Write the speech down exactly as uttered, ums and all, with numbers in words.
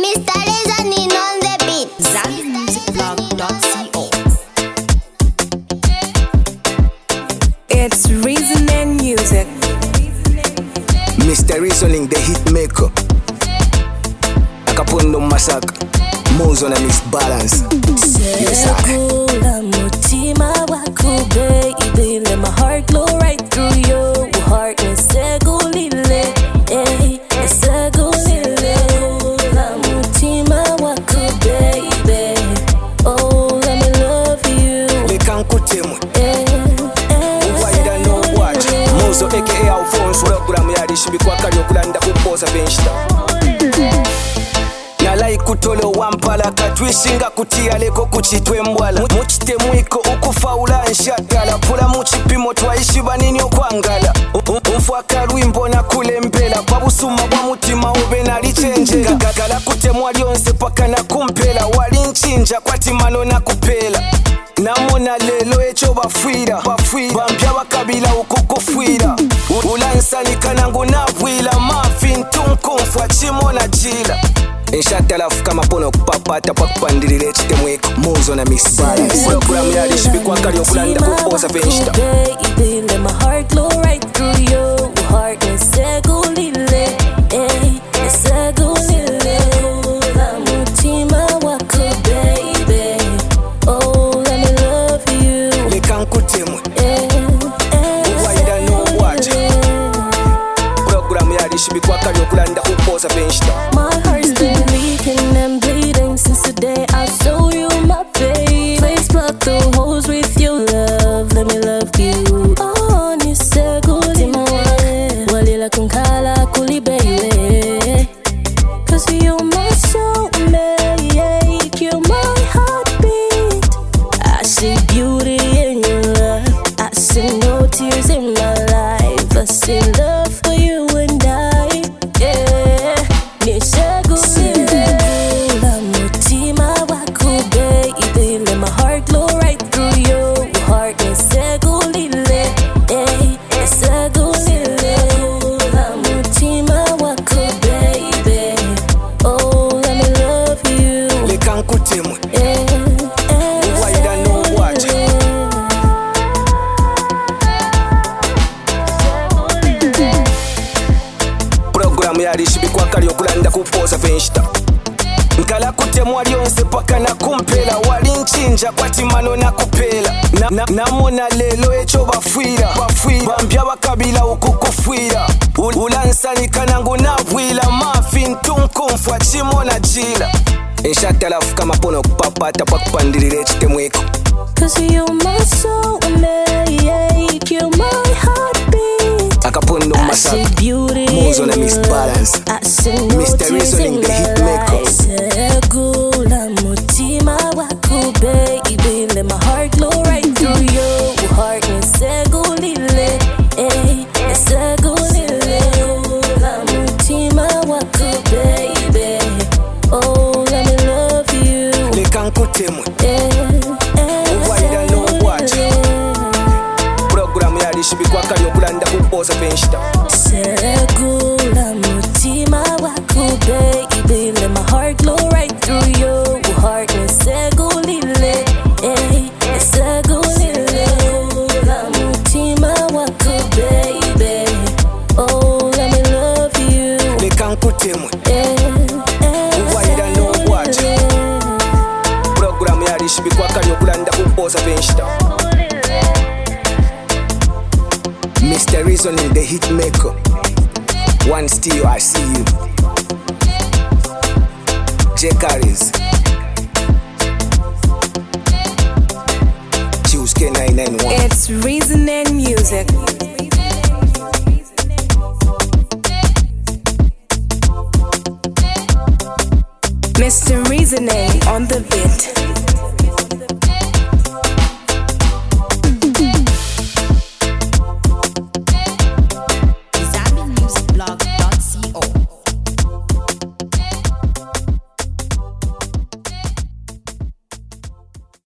Mister Reasoning on the beat. Zambia Music Blog dot co. It's Reasoning Music. Mister Reasoning, the hit maker. Akapondo Masaka, Mozo na Miss Balance. Yes, Segula mutima wako baby, let my heart glow right through your heart. Segulile, eh, segulile. La mutima wako baby, oh let me love you. Lekankutemwe, uwaida no watch. Mozo aka Alphonse, program yali shibikwa kalyo kulanda kupoza benchta. Nalai kutolo wampala katwishinga kutia leko kuchitwe mbwala muchite mwiko ukufaula nshatala pula muchipimo twaishi banini okwangala umfwaka lwimbo na kulembela kwa busuma bwa mutima ube nalichenjera gagala kutemwa lyonse paka na kumpela wali nchinja kwa timano na kupela namona lelo echo bafwira bambya bakabila ukukufwira ulansanika nangu nabwila mafi ntunkumfwa chimo na jila Enshata lafu kama pono kupapata pa kupandirire ekitemweko Mozo na Miss Balance. Program yali shibikwa kali okulanda kupoza benchta. Baby, let my heart glow right through your heart. Segulile, eh, segulile. La mutima wako baby, oh let me love you. Lekankutemwe, Eh, eh, uwaida no watch. Program yali shibikwa kali okulanda kupoza benchta. my heart's been leaking and bleeding since the day I saw you, my baby. Please plug the holes with your love, let me love you. Oh, ni segulile, walila kunkala kulibeiwe. Cause you're my soulmate, you're my heartbeat. I see beauty in your love, I see no tears in my life. I see love for you and I, yeah. Ni segulile, la mutima wako baby, let my heart glow right through your heart. Ni segulile, eh, ni segulile. La mutima wako baby, oh let me love you. Lekankutemwe, Eh, eh, uwaida no watch. Program yali shibikwa kali okulanda kupoza benchta. Nkala kutemwa lyonse paka na kumpela wali nchinja kwa timano na kupela na, na, namona lelo echo bafwira bambya bakabila ukukufwira ulansanika nangu nabwila mafi ntunkumfwa chimo na jila enshata lafu kama pono kupapata pa kupandirire ekitemweko cause you're my soulmate, you're my heartbeat. Akapondo I see Masaka, beauty Mozo na in Miss your Balance. love. I see no Mister tears Reasoning, in the my hit maker. life. Segula mutima wako baby, let my heart glow right through your heart. Ni segulile, eh, ni segulile. La mutima wako baby, oh let me love you. Lekankutemwe, Eh, eh, uwaida no watch. Program yali shibikwa kali okulanda kupoza benchta. Segula mutima wako baby, let my heart glow right through your heart. Ni segulile, eh, ni segulile. La mutima wako baby, oh let me love you. Lekankutemwe, Eh, eh, uwaida no watch. Program yali shibikwa kali okulanda kupoza benchta. Mister Reasoning, the hit maker. One still I see you. J Carries. Choose K nine nine one. it's Reasoning Music. Mister Reasoning on the beat.